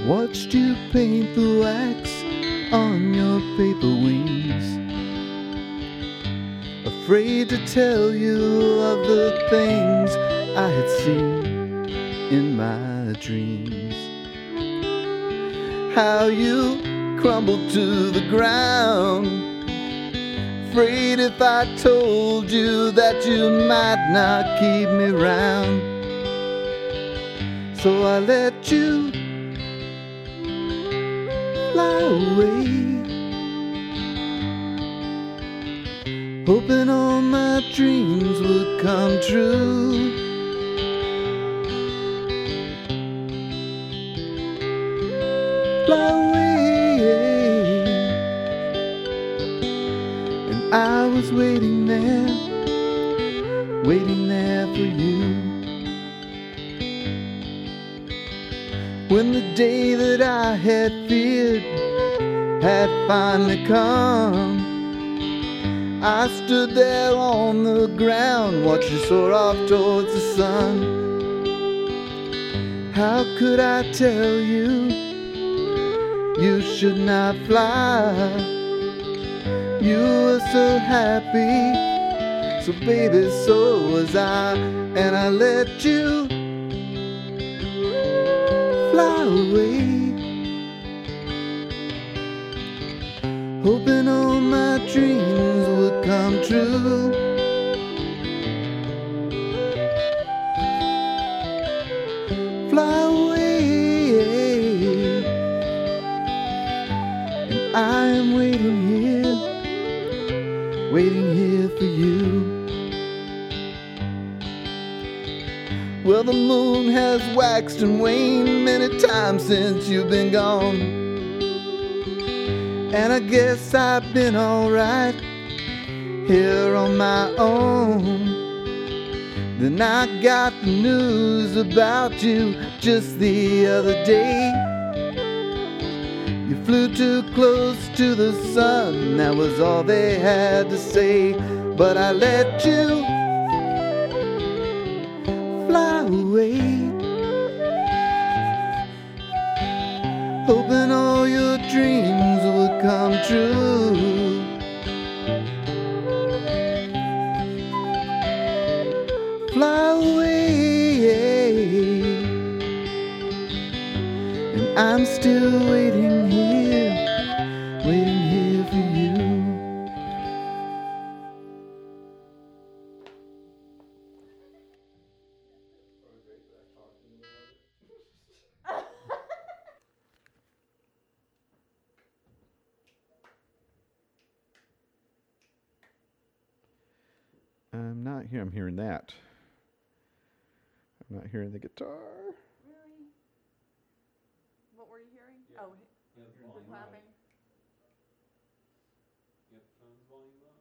Watched you paint the wax on your paper wings, afraid to tell you of the things I had seen in my dreams. How you crumbled to the ground, afraid if I told you that you might not keep me round. So I let you fly away, hoping all my dreams would come true. Fly away, and I was waiting there for you. When the day that I had feared had finally come, I stood there on the ground, watched you soar off towards the sun. How could I tell you you should not fly? You were so happy, so baby, so was I, and I let you fly away, hoping all my dreams would come true. Fly away, and I am waiting here for you. Well, the moon has waxed and waned many times since you've been gone, and I guess I've been alright here on my own. Then I got the news about you just the other day. You flew too close to the sun, that was all they had to say. But I let you fly away, hoping all your dreams would come true. Fly away, and I'm still waiting here for you. I'm not here. I'm hearing that. I'm not hearing the guitar. Really? What were you hearing? Yeah. Oh, Yeah, the clapping. Yep, phone's volume up.